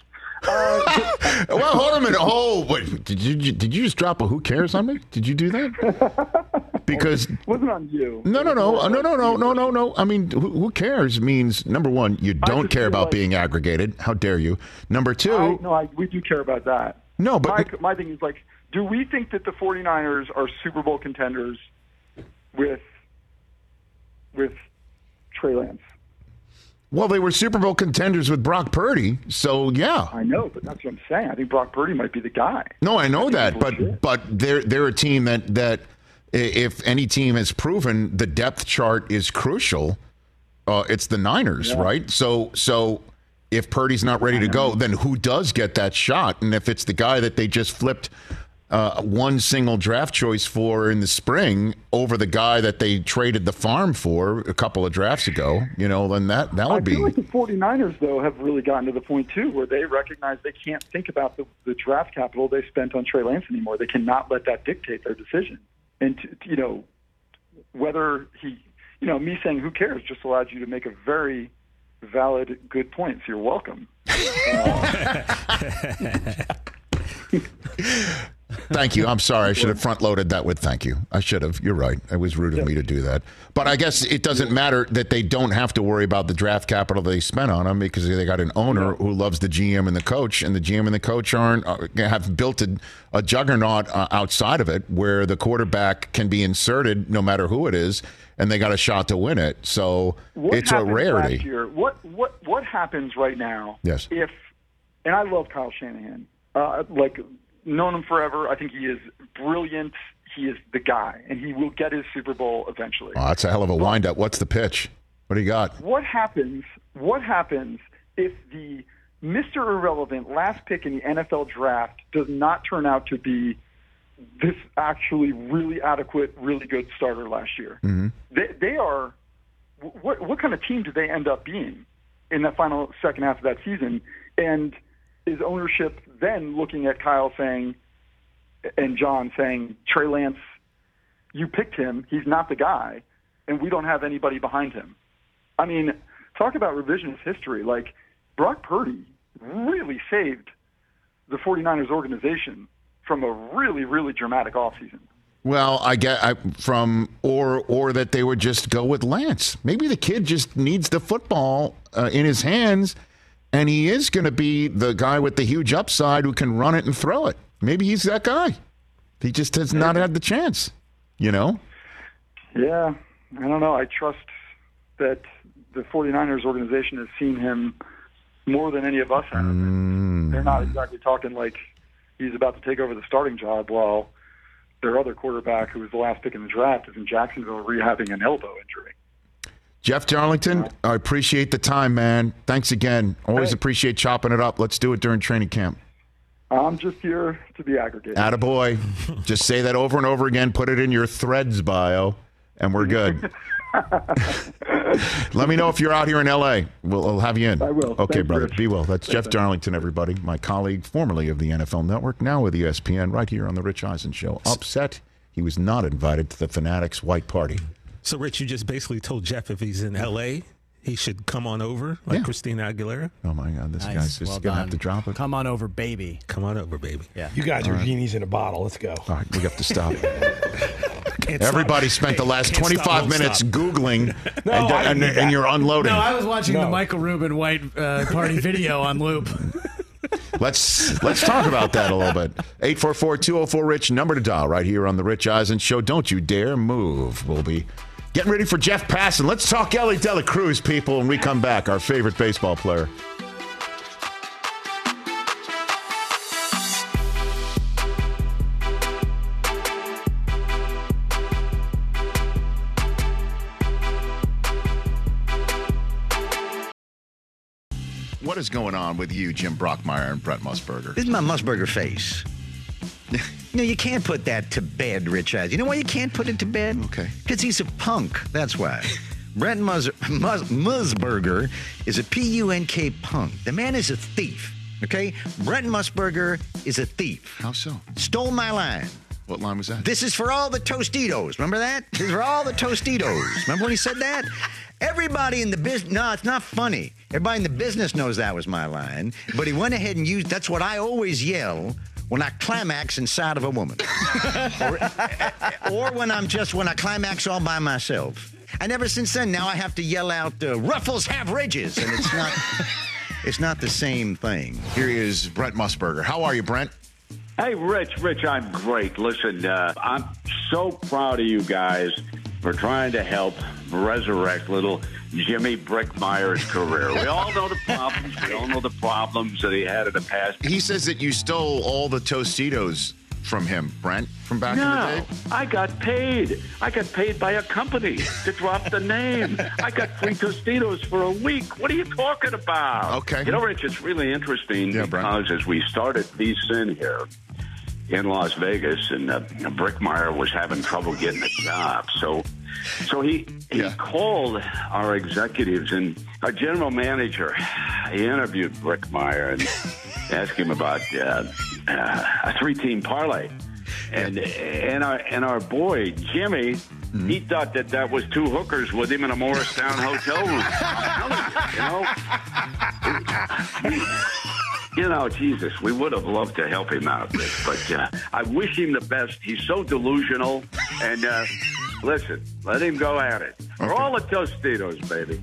Well, hold a minute. Oh, wait, did you just drop a who cares on me? Did you do that? Because
it wasn't on you.
No. I mean, who cares means, number one, you don't care about being aggregated. How dare you? Number two.
We do care about that.
No, but
my thing is, like, do we think that the 49ers are Super Bowl contenders with Trey Lance?
Well, they were Super Bowl contenders with Brock Purdy, so yeah.
I know, but that's what I'm saying. I think Brock Purdy might be the guy.
No, I know that, but they're a team that if any team has proven the depth chart is crucial, it's the Niners, right? So if Purdy's not ready to go, then who does get that shot? And if it's the guy that they just flipped one single draft choice for in the spring over the guy that they traded the farm for a couple of drafts ago, then that would be.
I feel like the 49ers, though, have really gotten to the point, too, where they recognize they can't think about the draft capital they spent on Trey Lance anymore. They cannot let that dictate their decision. And, whether me saying who cares just allowed you to make a very valid, good point. So you're welcome.
Thank you. I'm sorry. I should have front-loaded that with thank you. I should have. You're right. It was rude of me to do that. But I guess it doesn't matter that they don't have to worry about the draft capital they spent on them because they got an owner who loves the GM and the coach, and the GM and the coach have built a juggernaut outside of it where the quarterback can be inserted no matter who it is, and they got a shot to win it. So it's a rarity.
Last year, what happens right now?
Yes.
And I love Kyle Shanahan. Known him forever. I think he is brilliant. He is the guy, and he will get his Super Bowl eventually.
Oh, that's a hell of a windup. What's the pitch? What do you got?
What happens if the Mr. Irrelevant last pick in the NFL draft does not turn out to be this actually really adequate, really good starter last year?
Mm-hmm.
They are – what kind of team do they end up being in that final second half of that season? And is ownership then looking at Kyle saying and John saying, Trey Lance, you picked him, he's not the guy, and we don't have anybody behind him? I mean, talk about revisionist history. Like, Brock Purdy really saved the 49ers organization from a really, really dramatic offseason.
Well, or that they would just go with Lance. Maybe the kid just needs the football in his hands, and he is going to be the guy with the huge upside who can run it and throw it. Maybe he's that guy. He just has not had the chance,
Yeah, I don't know. I trust that the 49ers organization has seen him more than any of us have. They're not exactly talking like he's about to take over the starting job while their other quarterback, who was the last pick in the draft, is in Jacksonville rehabbing an elbow injury.
Jeff Darlington, I appreciate the time, man. Thanks again. Always appreciate chopping it up. Let's do it during training camp.
I'm just here to be aggregated.
Attaboy. Just say that over and over again. Put it in your Threads bio, and we're good. Let me know if you're out here in L.A. We'll have you in.
I will.
Okay,
Thanks,
brother.
Rich.
Be well. That's Jeff Darlington, everybody. My colleague, formerly of the NFL Network, now with ESPN, right here on The Rich Eisen Show. Upset he was not invited to the Fanatics' white party.
So, Rich, you just basically told Jeff if he's in L.A., he should come on over like Christina Aguilera.
Oh, my God. This guy's just going to have to drop it.
Come on over, baby.
Come on over, baby.
Yeah.
You guys are genies in a bottle. Let's go.
All right, we have to stop. Everybody spent the last 25 minutes Googling, and you're unloading.
No, I was watching the Michael Rubin white party video on loop.
Let's talk about that a little bit. 844-204-RICH, number to dial right here on The Rich Eisen Show. Don't you dare move. We'll be getting ready for Jeff Passan. Let's talk Ellie De La Cruz, people, when we come back, our favorite baseball player. What is going on with you, Jim Brockmeyer and Brett Musburger?
This is my Musburger face. No, you can't put that to bed, Rich Eisen. You know why you can't put it to bed?
Okay.
Because he's a punk. That's why. Brett Musburger is a P-U-N-K punk. The man is a thief, okay? Brett Musburger is a thief.
How so?
Stole my line.
What line was that?
This is for all the Tostitos. Remember that? This is for all the Tostitos. Remember when he said that? Everybody in the business, no, it's not funny. Everybody in the business knows that was my line. But he went ahead and used, that's what I always yell when I climax inside of a woman. or when I climax all by myself. And ever since then, now I have to yell out, Ruffles have ridges. And it's not the same thing.
Here is Brent Musburger. How are you, Brent?
Hey, Rich, I'm great. Listen, I'm so proud of you guys for trying to help resurrect little Jimmy Brickmeyer's career. We all know the problems. We all know the problems that he had in the past.
He says that you stole all the Tostitos from him, Brent, from back in the day?
I got paid. I got paid by a company to drop the name. I got free Tostitos for a week. What are you talking about?
Okay.
You know, Rich, it's really interesting because as we started VSiN here in Las Vegas, and Brickmeyer was having trouble getting a job. So he called our executives, and our general manager, he interviewed Brickmeyer and asked him about a three-team parlay. And our boy, Jimmy, he thought that was two hookers with him in a Morristown hotel room. You know, Jesus, we would have loved to help him out, Rich, but I wish him the best. He's so delusional. And listen, let him go at it. For all the Tostitos, baby.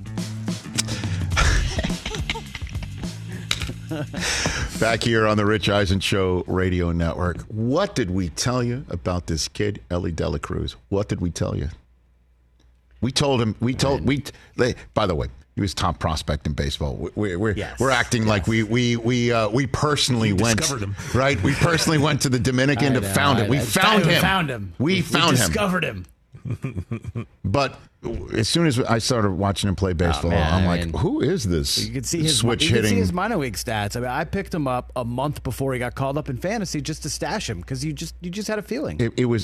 Back here on the Rich Eisen Show Radio Network. What did we tell you about this kid, Ellie De La Cruz? What did we tell you? We told him. By the way, he was top prospect in baseball. We're acting like we personally went.
Him.
Right? We personally went to the Dominican to found him. We found him. We
discovered him.
But as soon as I started watching him play baseball, I'm like, who is this?
You could see his
switch
hitting.
hitting.
You could see his minor league stats. I mean, I picked him up a month before he got called up in fantasy just to stash him because you just had a feeling.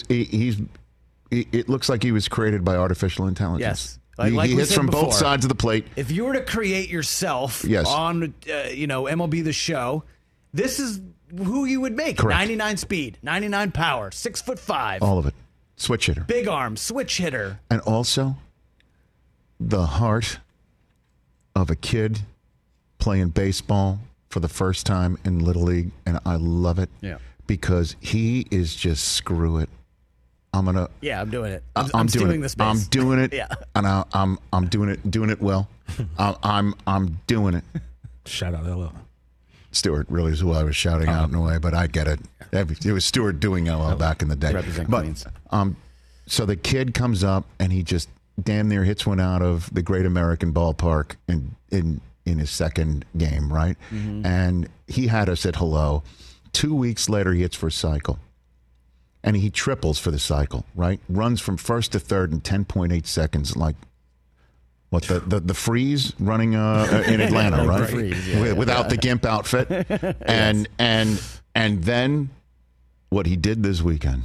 It looks like he was created by artificial intelligence.
Yes.
He hits from both sides of the plate.
If you were to create yourself on, MLB The Show, this is who you would make.
Correct.
99 speed, 99 power, 6'5".
All of it. Switch hitter.
Big arm, switch hitter.
And also, the heart of a kid playing baseball for the first time in Little League. And I love it.
Yeah.
Because he is just screw it. I'm
doing it. I'm stealing the space.
I'm doing it.
Yeah.
And I'm doing it well. I'm doing it.
Shout out LL.
Stewart really is who I was shouting out in a way, but I get it. It was Stewart doing LL back in the day.
Queens.
So the kid comes up and he just damn near hits one out of the Great American Ballpark in his second game, right? Mm-hmm. And he had us at hello. 2 weeks later, he hits for a cycle. And he triples for the cycle, right? Runs from first to third in 10.8 seconds, like what the Freeze running in Atlanta, right?
Freeze,
without the GIMP outfit, and then what he did this weekend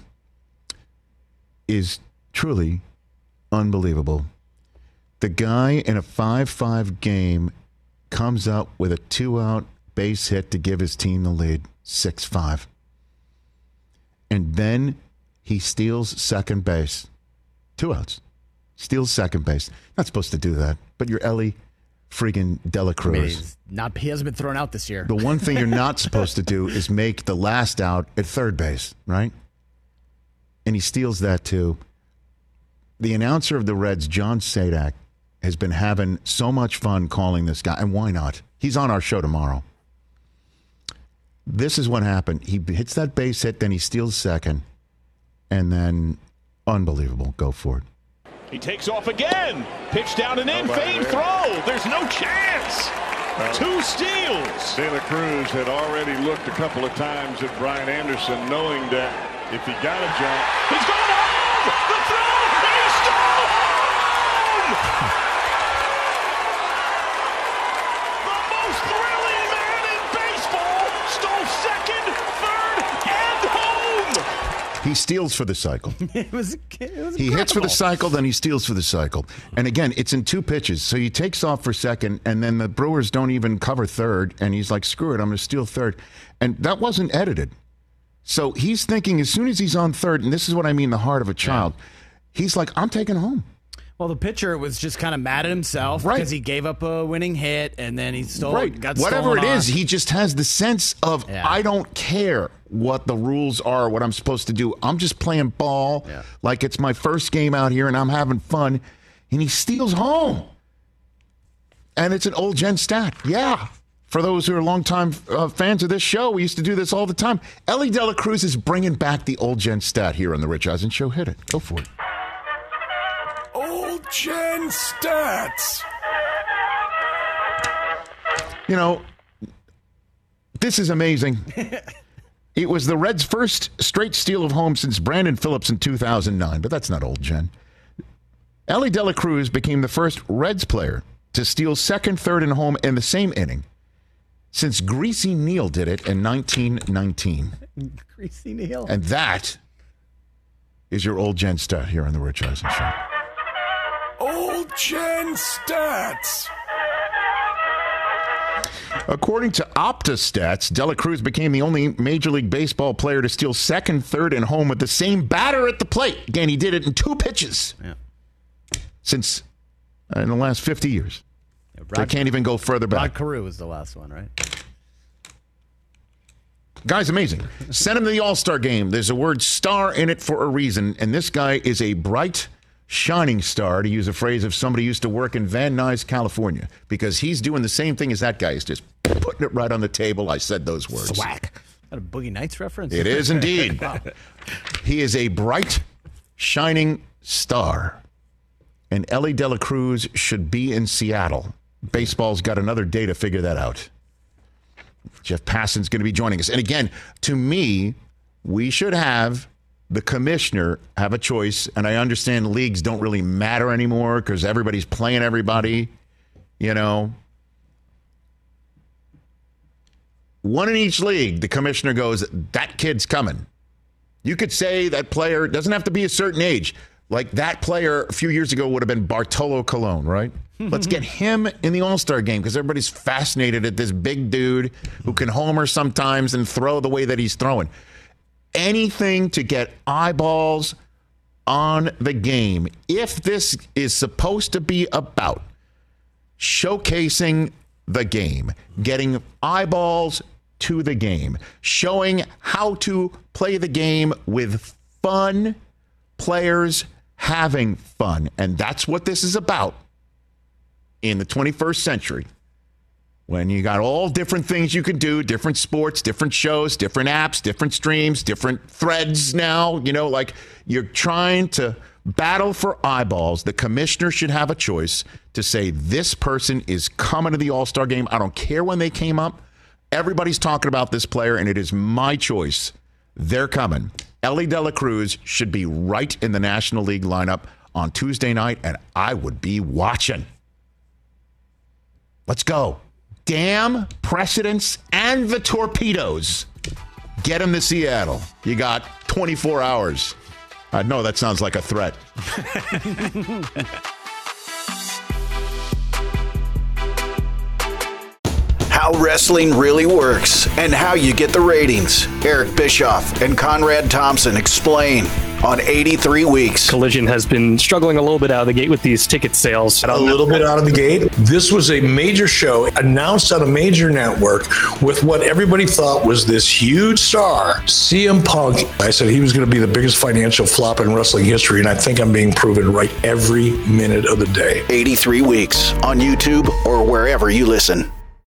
is truly unbelievable. The guy in a 5-5 game comes up with a 2-out base hit to give his team the lead, 6-5. And then he steals second base. 2 outs. Steals second base. Not supposed to do that, but you're Ellie friggin' De La Cruz.
He hasn't been thrown out this year.
The one thing you're not supposed to do is make the last out at third base, right? And he steals that too. The announcer of the Reds, John Sadak, has been having so much fun calling this guy, and why not? He's on our show tomorrow. This is what happened. He hits that base hit, then he steals second, and then unbelievable. Go for it.
He takes off again. Pitch down and in. Fade throw. There's no chance. 2 steals.
De La Cruz had already looked a couple of times at Brian Anderson, knowing that if he got a jump,
he's going home. The throw. He's still home. The most thrilling man in baseball stole second, third, and home.
He steals for the cycle.
It was
he hits for the cycle, then he steals for the cycle. And again, it's in 2 pitches. So he takes off for second, and then the Brewers don't even cover third. And he's like, screw it, I'm going to steal third. And that wasn't edited. So he's thinking as soon as he's on third, and this is what I mean, the heart of a child, he's like, I'm taking home.
Well, the pitcher was just kind of mad at himself because he gave up a winning hit and then he got
whatever it
on.
is, he just has the sense of, I don't care what the rules are, what I'm supposed to do. I'm just playing ball like it's my first game out here and I'm having fun. And he steals home. And it's an old gen stat. Yeah. For those who are longtime fans of this show, we used to do this all the time. Ellie De La Cruz is bringing back the old gen stat here on the Rich Eisen Show. Hit it. Go for it.
Old gen stats.
You know, this is amazing. It was the Reds' first straight steal of home since Brandon Phillips in 2009, but that's not old gen. Ellie De La Cruz became the first Reds player to steal second, third, and home in the same inning since Greasy Neal did it in 1919.
Greasy Neal.
And that is your old gen stat here on the Rich Eisen Show.
Old gen stats.
According to OptaStats, De La Cruz became the only Major League Baseball player to steal second, third, and home with the same batter at the plate. Again, he did it in 2 pitches since in the last 50 years. They can't even go further back.
Rod Carew was the last one, right?
Guy's amazing. Send him to the All-Star game. There's a word star in it for a reason, and this guy is a bright, shining star, to use a phrase of somebody who used to work in Van Nuys, California, because he's doing the same thing as that guy. He's just putting it right on the table. I said those words.
Thwack. Is that a Boogie Nights reference?
It is indeed. Wow. He is a bright, shining star, and Ellie De La Cruz should be in Seattle. Baseball's got another day to figure that out. Jeff Passan's going to be joining us. And again, to me, we should have the commissioner have a choice. And I understand leagues don't really matter anymore because everybody's playing everybody, you know. One in each league, the commissioner goes, that kid's coming. You could say that player doesn't have to be a certain age. Like that player a few years ago would have been Bartolo Colon, right? Let's get him in the All-Star game because everybody's fascinated at this big dude who can homer sometimes and throw the way that he's throwing. Anything to get eyeballs on the game. If this is supposed to be about showcasing the game, getting eyeballs to the game, showing how to play the game with fun players having fun. And that's what this is about in the 21st century. When you got all different things you can do, different sports, different shows, different apps, different streams, different threads now, you know, like you're trying to battle for eyeballs. The commissioner should have a choice to say this person is coming to the All-Star game. I don't care when they came up. Everybody's talking about this player, and it is my choice. They're coming. Ellie De La Cruz should be right in the National League lineup on Tuesday night, and I would be watching. Let's go. Damn precedents and the torpedoes. Get them to Seattle. You got 24 hours. I know that sounds like a threat.
How wrestling really works and how you get the ratings. Eric Bischoff and Conrad Thompson explain on 83 Weeks.
Collision has been struggling a little bit out of the gate with these ticket sales.
A little bit out of the gate. This was a major show announced on a major network with what everybody thought was this huge star, CM Punk. I said he was going to be the biggest financial flop in wrestling history, and I think I'm being proven right every minute of the day.
83 Weeks on YouTube or wherever you listen.